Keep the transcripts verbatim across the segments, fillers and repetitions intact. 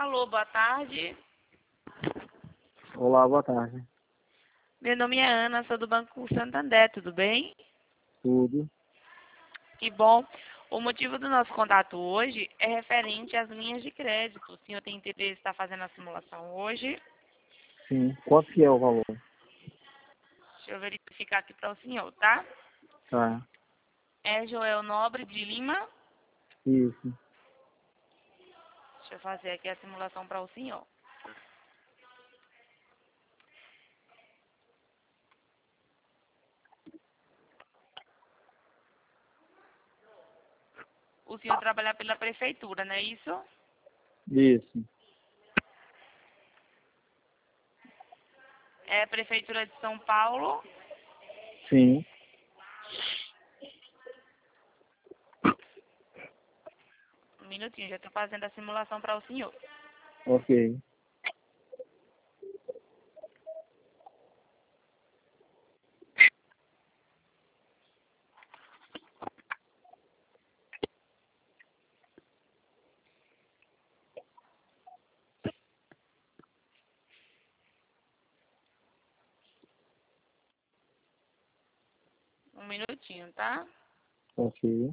Alô, boa tarde. Olá, boa tarde. Meu nome é Ana, sou do Banco Santander, tudo bem? Tudo? Que bom. O motivo do nosso contato hoje é referente às linhas de crédito. O senhor tem interesse em estar fazendo a simulação hoje? Sim. Quanto que é o valor? Deixa eu verificar aqui para o senhor, tá? Tá. É Joel Nobre de Lima. Isso. Deixa eu fazer aqui a simulação para o senhor. O senhor trabalha pela prefeitura, não é isso? Isso. É a Prefeitura de São Paulo. Sim. Um minutinho, já estou fazendo a simulação para o senhor. Ok. Um minutinho, tá? Ok.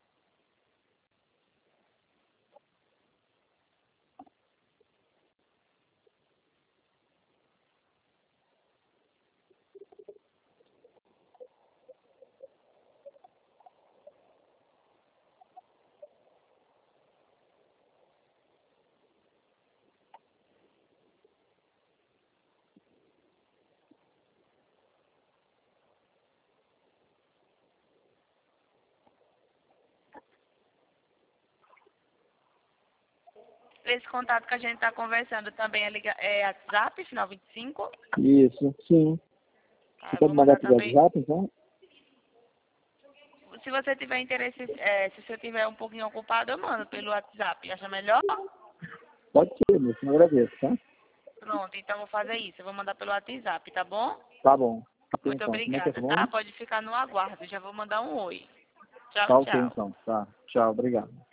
Esse contato que a gente está conversando também é, liga, é WhatsApp, final vinte e cinco. Isso. Sim. Tá, Você eu pode vou mandar mandar pelo também. WhatsApp, então? Se você tiver interesse, é, se você tiver um pouquinho ocupado, eu mando pelo WhatsApp. Acha melhor? Pode ser, meu. Eu agradeço, tá? Pronto, então eu vou fazer isso. Eu vou mandar pelo WhatsApp, tá bom? Tá bom. Ok, Muito então. Como é que é obrigada, seu tá? nome? Pode ficar no aguardo. Já vou mandar um oi. Tchau, Tá ok, tchau. então. Tá. Tchau. Obrigado.